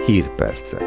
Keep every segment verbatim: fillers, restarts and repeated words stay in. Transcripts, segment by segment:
Hírpercek.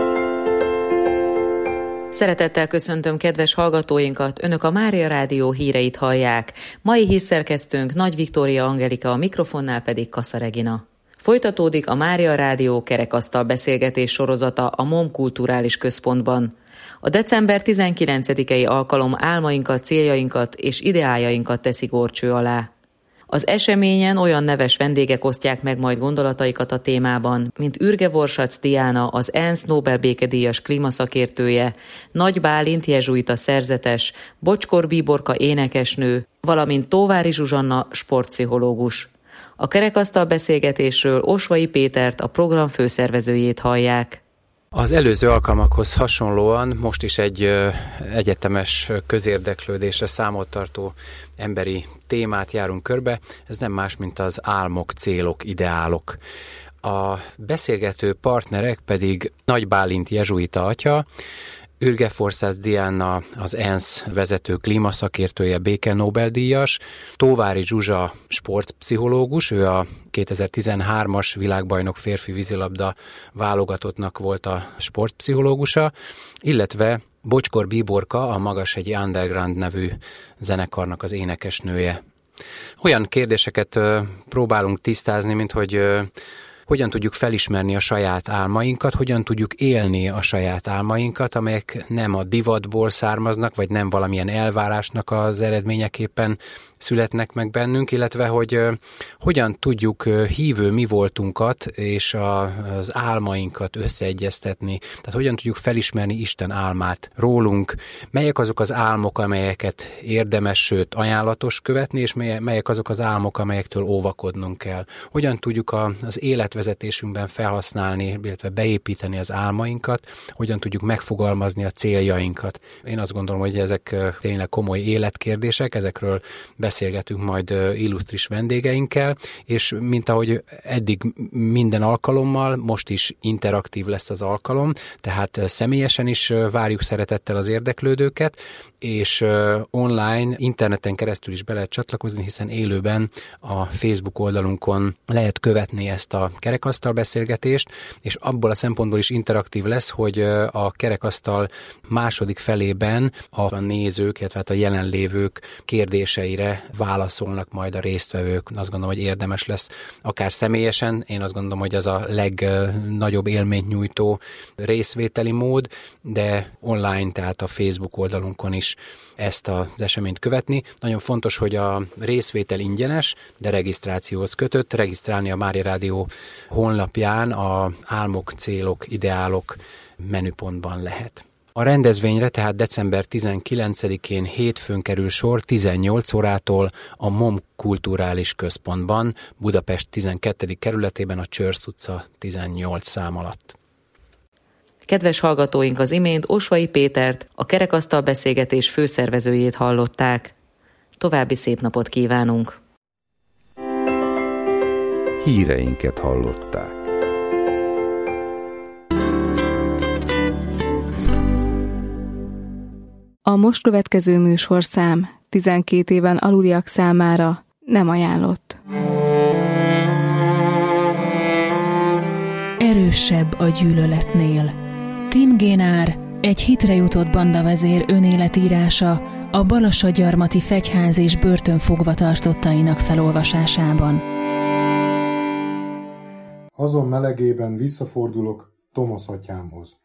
Szeretettel köszöntöm kedves hallgatóinkat, Önök a Mária Rádió híreit hallják. Mai hírszerkesztőnk Nagy Viktória Angelika, a mikrofonnál pedig Kassa Regina. Folytatódik a Mária Rádió kerekasztal beszélgetés sorozata a MOM Kulturális Központban. A december tizenkilencedikei alkalom álmainkat, céljainkat és ideájainkat teszi górcső alá. Az eseményen olyan neves vendégek osztják meg majd gondolataikat a témában, mint Ürge Vorsac Diana, az ENSZ Nobel békedíjas klímaszakértője, Nagy Bálint jezsuita szerzetes, Bocskor Bíborka énekesnő, valamint Tóvári Zsuzsanna sportpszichológus. A kerekasztal beszélgetésről Osvai Pétert, a program főszervezőjét hallják. Az előző alkalmakhoz hasonlóan most is egy ö, egyetemes közérdeklődésre számot tartó emberi témát járunk körbe. Ez nem más, mint az álmok, célok, ideálok. A beszélgető partnerek pedig Nagy Bálint jezsuita atya, Ürge Vorsac Diana, az ENSZ vezető klímaszakértője, béke Nobel-díjas, Tóvári Zsuzsa sportpszichológus, ő a kétezer-tizenhármas világbajnok férfi vízilabda válogatottnak volt a sportpszichológusa, illetve Bocskor Bíborka, a Magashegyi Underground nevű zenekarnak az énekesnője. Olyan kérdéseket próbálunk tisztázni, mint hogy hogyan tudjuk felismerni a saját álmainkat, hogyan tudjuk élni a saját álmainkat, amelyek nem a divatból származnak, vagy nem valamilyen elvárásnak az eredményeképpen születnek meg bennünk, illetve hogy uh, hogyan tudjuk uh, hívő mi voltunkat és a, az álmainkat összeegyeztetni. Tehát hogyan tudjuk felismerni Isten álmát rólunk, melyek azok az álmok, amelyeket érdemes, sőt ajánlatos követni, és melyek azok az álmok, amelyektől óvakodnunk kell. Hogyan tudjuk a, az életvezetésünkben felhasználni, illetve beépíteni az álmainkat, hogyan tudjuk megfogalmazni a céljainkat. Én azt gondolom, hogy ezek uh, tényleg komoly életkérdések, ezekről beszélgetünk majd illusztris vendégeinkkel, és mint ahogy eddig minden alkalommal, most is interaktív lesz az alkalom, tehát személyesen is várjuk szeretettel az érdeklődőket, és online, interneten keresztül is be lehet csatlakozni, hiszen élőben a Facebook oldalunkon lehet követni ezt a kerekasztal beszélgetést, és abból a szempontból is interaktív lesz, hogy a kerekasztal második felében a nézők, illetve a jelenlévők kérdéseire válaszolnak majd a résztvevők. Azt gondolom, hogy érdemes lesz akár személyesen. Én azt gondolom, hogy ez a legnagyobb élményt nyújtó részvételi mód, de online, tehát a Facebook oldalunkon is ezt az eseményt követni. Nagyon fontos, hogy a részvétel ingyenes, de regisztrációhoz kötött. Regisztrálni a Mária Rádió honlapján a álmok, célok, ideálok menüpontban lehet. A rendezvényre tehát december tizenkilencedikén hétfőn kerül sor tizennyolc órától a MOM Kulturális Központban, Budapest tizenkettedik kerületében, a Csörsz utca tizennyolc szám alatt. Kedves hallgatóink, az imént Osvai Pétert, a kerekasztal beszélgetés főszervezőjét hallották. További szép napot kívánunk! Híreinket hallották. A most következő műsorszám tizenkét éven aluliak számára nem ajánlott. Erősebb a gyűlöletnél. Tim Génár, egy hitre jutott bandavezér önéletírása a Balassagyarmati fegyház és börtön fogvatartottainak felolvasásában. Azon melegében visszafordulok Tomasz atyámhoz.